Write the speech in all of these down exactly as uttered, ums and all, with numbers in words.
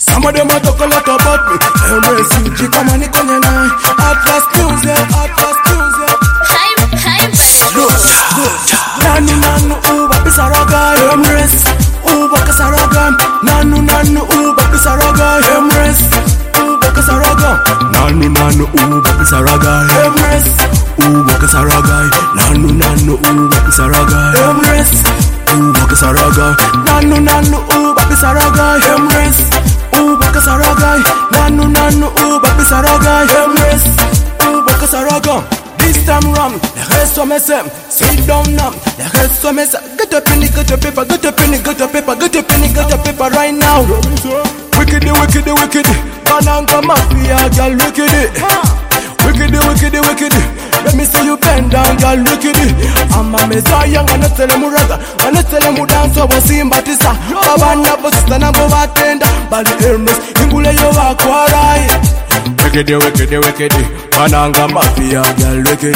Some of them a talk a lot about me. Embrace you, G, come on, ikonye na. Atlas music, Atlas music. Hype, hype. Look, look. Nanu nanu uba pisaraga. Embrace, uba kasaraga. Nanu nanu uba pisaraga. Embrace, uba kasaraga. Nanu nanu uba pisaraga. Embrace, uba kasaraga. Nanu nanu uba pisaraga. Embrace, uba kasaraga. Nanu nanu uba pisaraga. Embrace, uba kasaraga. Nanu nanu uba pisaraga. Embrace, uba kasaraga. This time round, the rest of me say, sit down now. The rest of me say, get up in the, get your paper, get up in the, get your paper, get up in the, get your paper right now. Wicked, wicked, wicked, Bananga Mafia, girl, wicked. Wicked, wicked, wicked. Let me see you bend down, girl, wicked. I'm a messiah, I'm gonna tell them raga, I'm gonna tell them dance over Simba Tisa. Abana Bosta Nambo Batenda, but the Hermes, Ingule Yovakwai. Wicked, wicked, wicked, Bananga Mafia, girl, wicked.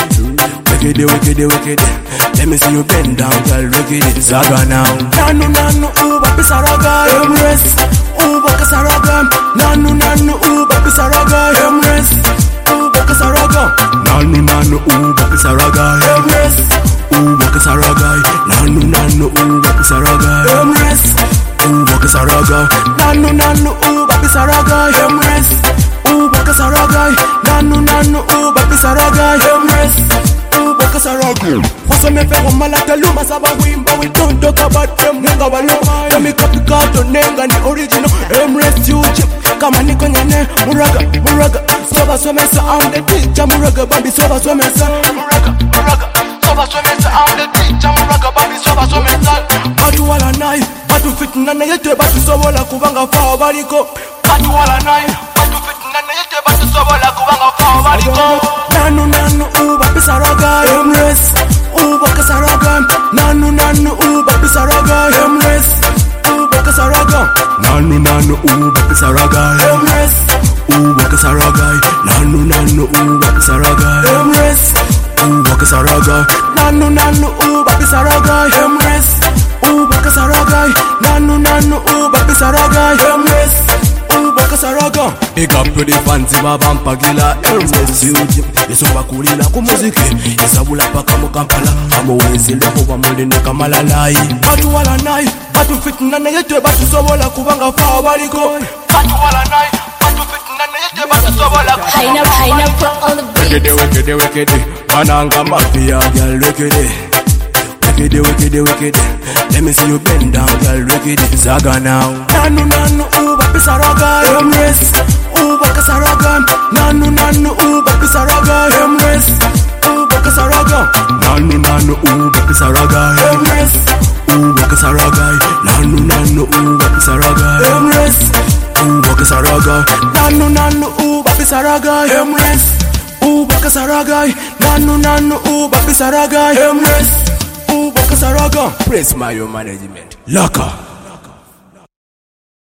Wicked, wicked, wicked. Let me see you bend down, girl, wicked. Zaga now. Nanu nanu uba pisaraga, Embrace, uba kasaraga. Nanu nanu uba pisaraga, Embrace, uba kasaraga. Nanu nanu uba pisaraga, Embrace, uba kasaraga. Nanu nanu uba pisaraga, Embrace, uba kasaraga. Nanu nanu uba pisaraga, Embrace, uba kasaraga. Nanu nanu uba pisaraga, Embrace, uba kasaraga. What's me fe malata luma saba wimba, we don't talk about them nenga waloma. Let me copy carton nenga ni original. Embrace you chip, kama niko nyene muraga muraga. Soba somesa I'm the teacher muraga bambi soba somesa muraga muraga. Soba somesa I'm the teacher muraga bambi soba somesa. Batu wala nai, batu fitna na yete batu sobola kubanga fa baliko. Batu wala nai, batu fitna na yete batu sobola kubanga fa baliko. Nanu nanu uba pisaraga, Embrace, uba kasaraga. Nanu nanu uba pisaraga, Embrace, uba kasaraga. Nanu nanu uba pisaraga, Embrace, uba kasaraga. Nanu nanu uba pisaraga, Embrace, uba kasaraga. Nanu nanu uba pisaraga, Embrace, uba kasaraga. Nanu nanu uba pisaraga, Embrace, uba kasaraga. Big up to the fans wa bampagila, Embrace you Yesoba kulila ku muziki, Isabula paka mu Kampala. Amo wenzile kuba mulinde kamalalai. Batu wala nai, batu fitna na yete batu sobola kubanga fa baliko. Batu wala nai, batu fitna na yete batu sobola kubanga fa baliko. Pineapple, pineapple on the beat. Wicked, wicked, wicked, Bananga Mafia, girl, wicked. Wicked, wicked, wicked. Let me see you bend down, girl, wicked. Zaga now. Nanu nanu uba pisaraga, Embrace, uba kasaraga. Nanu nanu uba pisaraga, Embrace, uba kasaraga. Nanu nanu uba pisaraga, Embrace, uba kasaraga. Nanu nanu uba pisaraga, Embrace, uba kasaraga. Nanu nanu uba pisaraga, Embrace, uba kasaraga. Nanu nanu uba pisaraga, Embrace, uba kasaraga. Praise my own management. Laka.